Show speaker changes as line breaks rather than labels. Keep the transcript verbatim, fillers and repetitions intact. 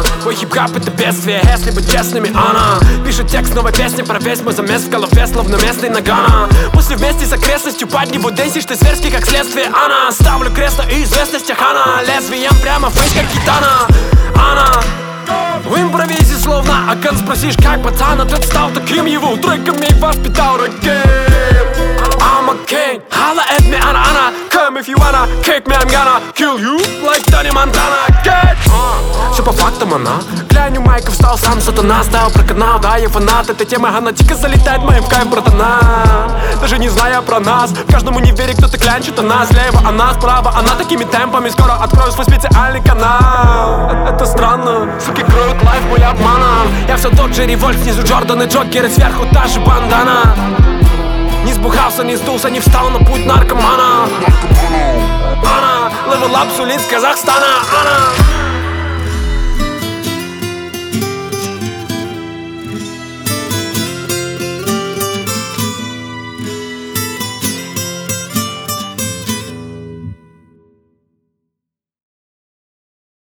Мой хип-хап это бедствие, если быть честными, она пишет текст новой песни про весь мой замес в голове, словно местный Нагана. Мысли вместе с окрестностью под него денсишь ты зверски, как следствие, она. Ставлю крест на известностях, она лезвием прямо в фейс, как гитана. Она в импровизе словно Акан, спросишь, как пацан, ответ стал таким, его треками воспитал рэкет. I'm a king, holla at me, Anna, Anna. Come if you wanna kick me, I'm gonna kill you like Tony Montana. Get uh. Все по фактам она. Глянь, у майка встал сам сатана. Ставил про канал, да, я фанат этой темы. Она тихо залетает моим в кайф, братана. Даже не зная про нас, в каждом универе кто-то клянчит о нас. Слева она, справа она, такими темпами скоро открою свой специальный канал. Это, это странно, суки кроют лайф мой обманом. Я все тот же револьт, снизу Джордан и Джокер, и сверху та же бандана. Не сбухался, не сдулся, не встал на путь наркомана. Она, level up, сулит с Казахстана. Она